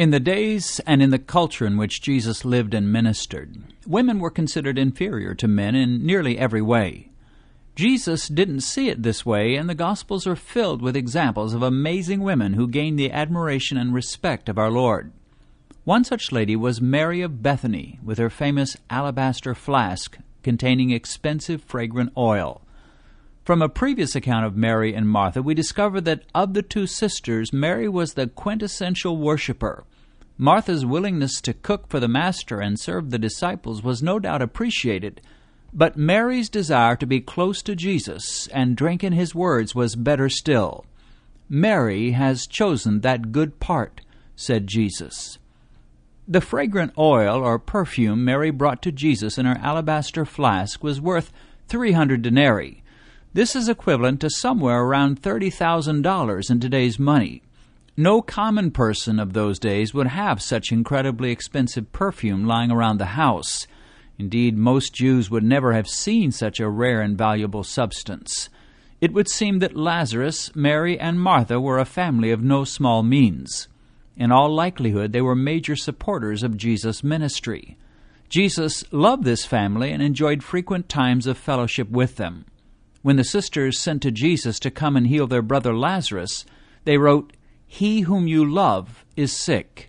In the days and in the culture in which Jesus lived and ministered, women were considered inferior to men in nearly every way. Jesus didn't see it this way, and the Gospels are filled with examples of amazing women who gained the admiration and respect of our Lord. One such lady was Mary of Bethany, with her famous alabaster flask containing expensive fragrant oil. From a previous account of Mary and Martha, we discover that of the two sisters, Mary was the quintessential worshiper. Martha's willingness to cook for the Master and serve the disciples was no doubt appreciated, but Mary's desire to be close to Jesus and drink in his words was better still. "Mary has chosen that good part," said Jesus. The fragrant oil or perfume Mary brought to Jesus in her alabaster flask was worth 300 denarii. This is equivalent to somewhere around $30,000 in today's money. No common person of those days would have such incredibly expensive perfume lying around the house. Indeed, most Jews would never have seen such a rare and valuable substance. It would seem that Lazarus, Mary, and Martha were a family of no small means. In all likelihood, they were major supporters of Jesus' ministry. Jesus loved this family and enjoyed frequent times of fellowship with them. When the sisters sent to Jesus to come and heal their brother Lazarus, they wrote, "He whom you love is sick."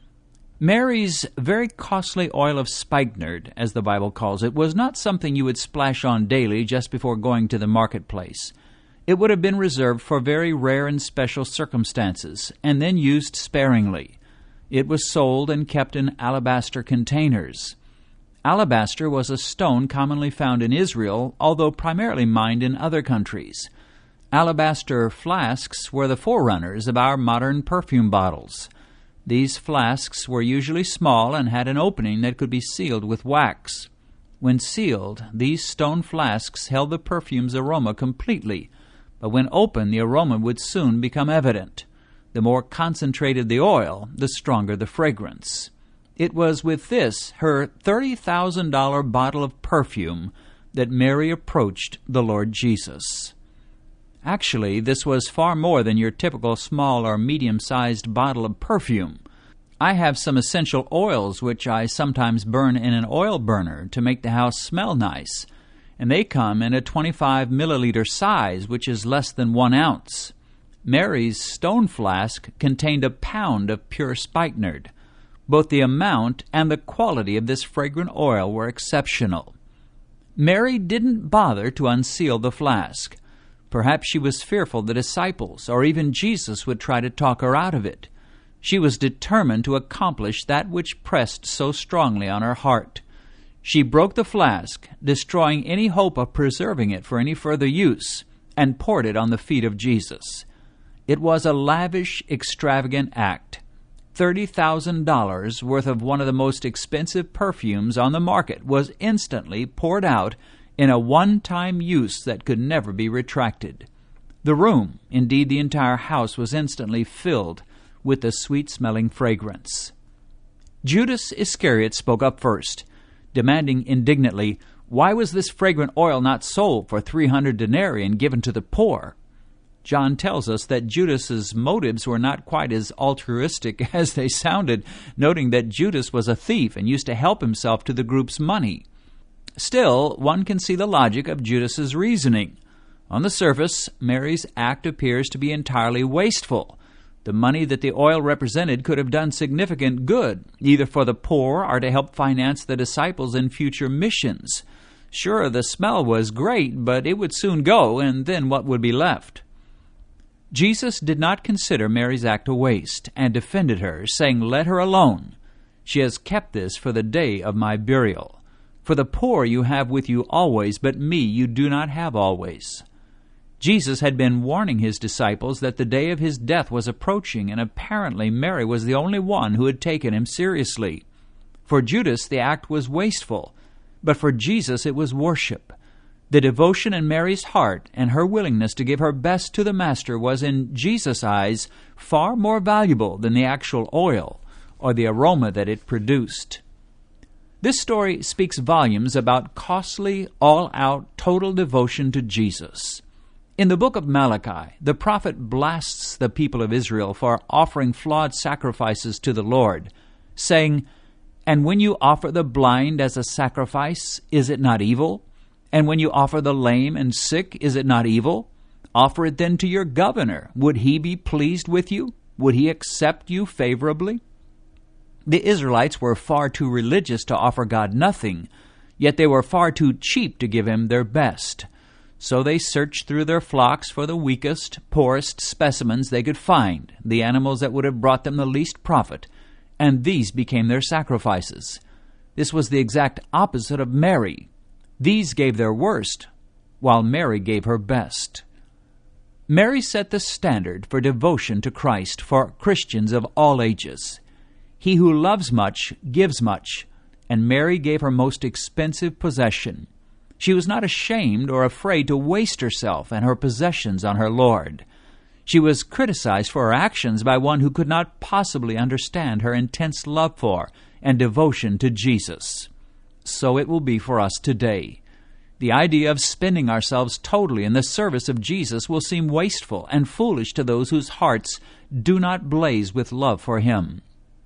Mary's very costly oil of spikenard, as the Bible calls it, was not something you would splash on daily just before going to the marketplace. It would have been reserved for very rare and special circumstances, and then used sparingly. It was sold and kept in alabaster containers. Alabaster was a stone commonly found in Israel, although primarily mined in other countries. Alabaster flasks were the forerunners of our modern perfume bottles. These flasks were usually small and had an opening that could be sealed with wax. When sealed, these stone flasks held the perfume's aroma completely, but when opened, the aroma would soon become evident. The more concentrated the oil, the stronger the fragrance. It was with this, her $30,000 bottle of perfume, that Mary approached the Lord Jesus. Actually, this was far more than your typical small or medium-sized bottle of perfume. I have some essential oils which I sometimes burn in an oil burner to make the house smell nice, and they come in a 25 milliliter size, which is less than 1 ounce. Mary's stone flask contained a pound of pure spikenard. Both the amount and the quality of this fragrant oil were exceptional. Mary didn't bother to unseal the flask. Perhaps she was fearful the disciples or even Jesus would try to talk her out of it. She was determined to accomplish that which pressed so strongly on her heart. She broke the flask, destroying any hope of preserving it for any further use, and poured it on the feet of Jesus. It was a lavish, extravagant act. $30,000 worth of one of the most expensive perfumes on the market was instantly poured out in a one-time use that could never be retracted. The room, indeed the entire house, was instantly filled with the sweet-smelling fragrance. Judas Iscariot spoke up first, demanding indignantly, "Why was this fragrant oil not sold for 300 denarii and given to the poor?" John tells us that Judas's motives were not quite as altruistic as they sounded, noting that Judas was a thief and used to help himself to the group's money. Still, one can see the logic of Judas's reasoning. On the surface, Mary's act appears to be entirely wasteful. The money that the oil represented could have done significant good, either for the poor or to help finance the disciples in future missions. Sure, the smell was great, but it would soon go, and then what would be left? Jesus did not consider Mary's act a waste, and defended her, saying, "Let her alone. She has kept this for the day of my burial. For the poor you have with you always, but me you do not have always." Jesus had been warning his disciples that the day of his death was approaching, and apparently Mary was the only one who had taken him seriously. For Judas, the act was wasteful, but for Jesus it was worship. The devotion in Mary's heart and her willingness to give her best to the Master was in Jesus' eyes far more valuable than the actual oil or the aroma that it produced. This story speaks volumes about costly, all-out, total devotion to Jesus. In the book of Malachi, the prophet blasts the people of Israel for offering flawed sacrifices to the Lord, saying, "And when you offer the blind as a sacrifice, is it not evil? And when you offer the lame and sick, is it not evil? Offer it then to your governor. Would he be pleased with you? Would he accept you favorably?" The Israelites were far too religious to offer God nothing, yet they were far too cheap to give him their best. So they searched through their flocks for the weakest, poorest specimens they could find, the animals that would have brought them the least profit, and these became their sacrifices. This was the exact opposite of Mary. These gave their worst, while Mary gave her best. Mary set the standard for devotion to Christ for Christians of all ages. He who loves much gives much, and Mary gave her most expensive possession. She was not ashamed or afraid to waste herself and her possessions on her Lord. She was criticized for her actions by one who could not possibly understand her intense love for and devotion to Jesus. So it will be for us today. The idea of spending ourselves totally in the service of Jesus will seem wasteful and foolish to those whose hearts do not blaze with love for Him.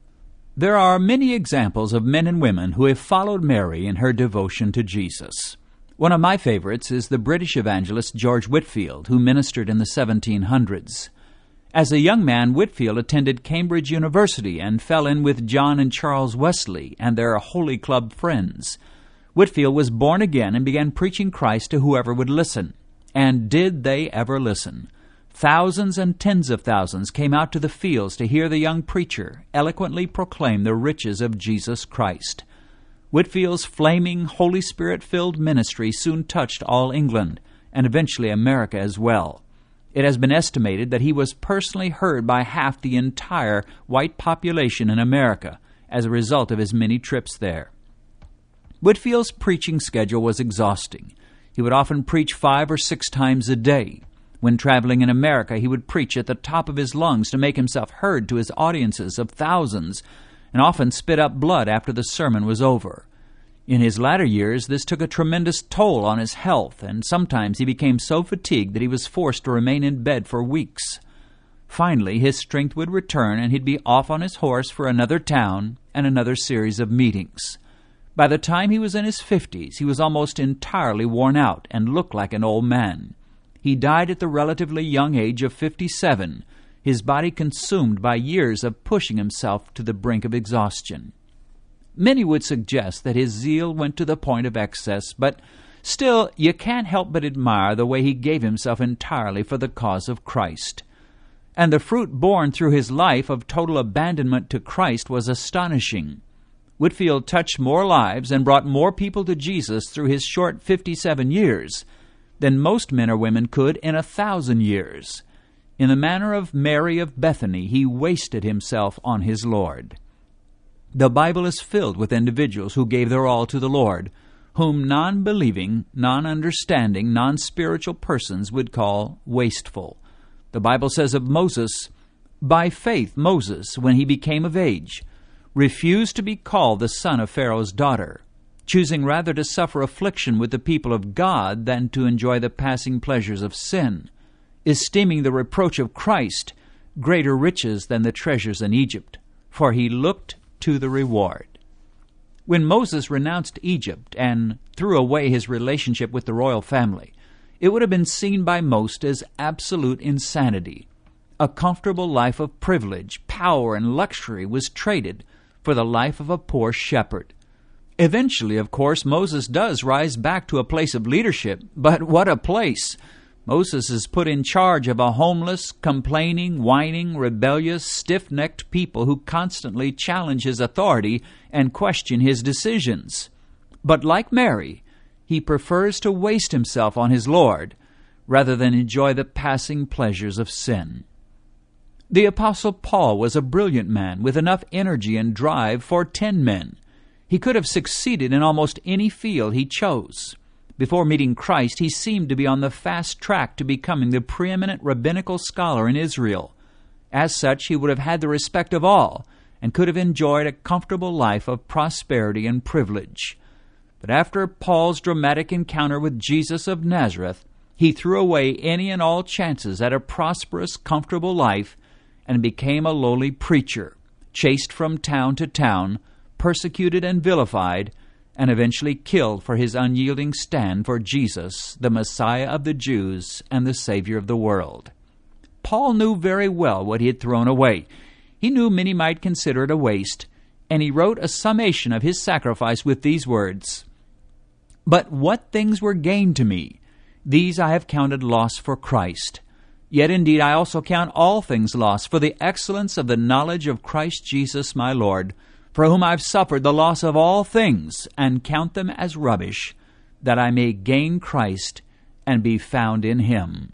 There are many examples of men and women who have followed Mary in her devotion to Jesus. One of my favorites is the British evangelist George Whitefield, who ministered in the 1700s. As a young man, Whitefield attended Cambridge University and fell in with John and Charles Wesley and their Holy Club friends. Whitefield was born again and began preaching Christ to whoever would listen. And did they ever listen? Thousands and tens of thousands came out to the fields to hear the young preacher eloquently proclaim the riches of Jesus Christ. Whitefield's flaming, Holy Spirit-filled ministry soon touched all England, and eventually America as well. It has been estimated that he was personally heard by half the entire white population in America as a result of his many trips there. Whitefield's preaching schedule was exhausting. He would often preach 5 or 6 times a day. When traveling in America, he would preach at the top of his lungs to make himself heard to his audiences of thousands, and often spit up blood after the sermon was over. In his latter years, this took a tremendous toll on his health, and sometimes he became so fatigued that he was forced to remain in bed for weeks. Finally, his strength would return, and he'd be off on his horse for another town and another series of meetings. By the time he was in his 50s, he was almost entirely worn out and looked like an old man. He died at the relatively young age of 57, his body consumed by years of pushing himself to the brink of exhaustion. Many would suggest that his zeal went to the point of excess, but still, you can't help but admire the way he gave himself entirely for the cause of Christ. And the fruit born through his life of total abandonment to Christ was astonishing. Whitefield touched more lives and brought more people to Jesus through his short 57 years than most men or women could in 1,000 years. In the manner of Mary of Bethany, he wasted himself on his Lord. The Bible is filled with individuals who gave their all to the Lord, whom non-believing, non-understanding, non-spiritual persons would call wasteful. The Bible says of Moses, "By faith Moses, when he became of age, refused to be called the son of Pharaoh's daughter, choosing rather to suffer affliction with the people of God than to enjoy the passing pleasures of sin, esteeming the reproach of Christ greater riches than the treasures in Egypt, for he looked to the reward." When Moses renounced Egypt and threw away his relationship with the royal family, it would have been seen by most as absolute insanity. A comfortable life of privilege, power, and luxury was traded for the life of a poor shepherd. Eventually, of course, Moses does rise back to a place of leadership, but what a place! Moses is put in charge of a homeless, complaining, whining, rebellious, stiff-necked people who constantly challenge his authority and question his decisions. But like Mary, he prefers to waste himself on his Lord rather than enjoy the passing pleasures of sin. The Apostle Paul was a brilliant man with enough energy and drive for 10 men. He could have succeeded in almost any field he chose. Before meeting Christ, he seemed to be on the fast track to becoming the preeminent rabbinical scholar in Israel. As such, he would have had the respect of all and could have enjoyed a comfortable life of prosperity and privilege. But after Paul's dramatic encounter with Jesus of Nazareth, He threw away any and all chances at a prosperous, comfortable life and became a lowly preacher, chased from town to town, persecuted and vilified, and eventually killed for his unyielding stand for Jesus, the Messiah of the Jews and the Savior of the world. Paul knew very well what he had thrown away. He knew many might consider it a waste, and he wrote a summation of his sacrifice with these words, "But what things were gained to me, these I have counted loss for Christ. Yet indeed I also count all things loss for the excellence of the knowledge of Christ Jesus my Lord, for whom I have suffered the loss of all things, and count them as rubbish, that I may gain Christ and be found in him."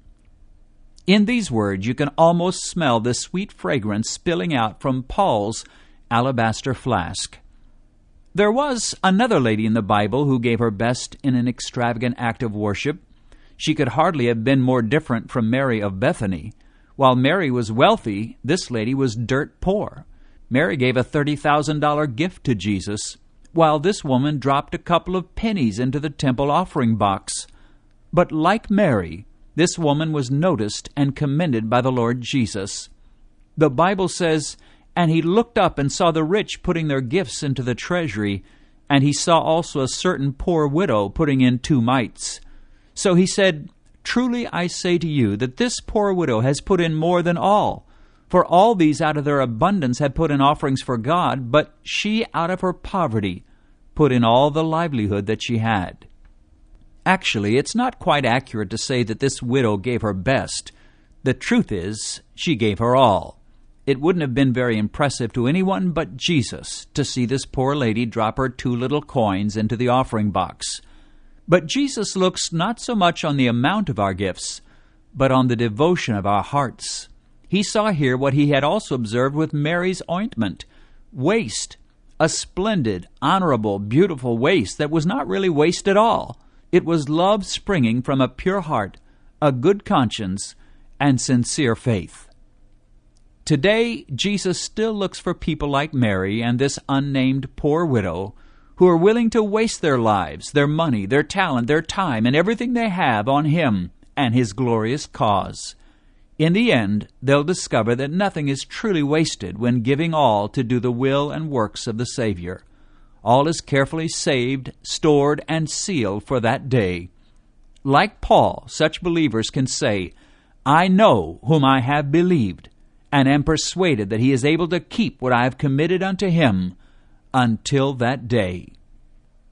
In these words you can almost smell the sweet fragrance spilling out from Paul's alabaster flask. There was another lady in the Bible who gave her best in an extravagant act of worship. She could hardly have been more different from Mary of Bethany. While Mary was wealthy, this lady was dirt poor. Mary gave a $30,000 gift to Jesus, while this woman dropped a couple of pennies into the temple offering box. But like Mary, this woman was noticed and commended by the Lord Jesus. The Bible says, "And he looked up and saw the rich putting their gifts into the treasury, and he saw also a certain poor widow putting in 2 mites. So he said, Truly I say to you that this poor widow has put in more than all. For all these out of their abundance had put in offerings for God, but she out of her poverty put in all the livelihood that she had." Actually, it's not quite accurate to say that this widow gave her best. The truth is, she gave her all. It wouldn't have been very impressive to anyone but Jesus to see this poor lady drop her 2 little coins into the offering box. But Jesus looks not so much on the amount of our gifts, but on the devotion of our hearts. He saw here what he had also observed with Mary's ointment, waste, a splendid, honorable, beautiful waste that was not really waste at all. It was love springing from a pure heart, a good conscience, and sincere faith. Today, Jesus still looks for people like Mary and this unnamed poor widow who are willing to waste their lives, their money, their talent, their time, and everything they have on him and his glorious cause. In the end, they'll discover that nothing is truly wasted when giving all to do the will and works of the Savior. All is carefully saved, stored, and sealed for that day. Like Paul, such believers can say, "I know whom I have believed, and am persuaded that he is able to keep what I have committed unto him until that day."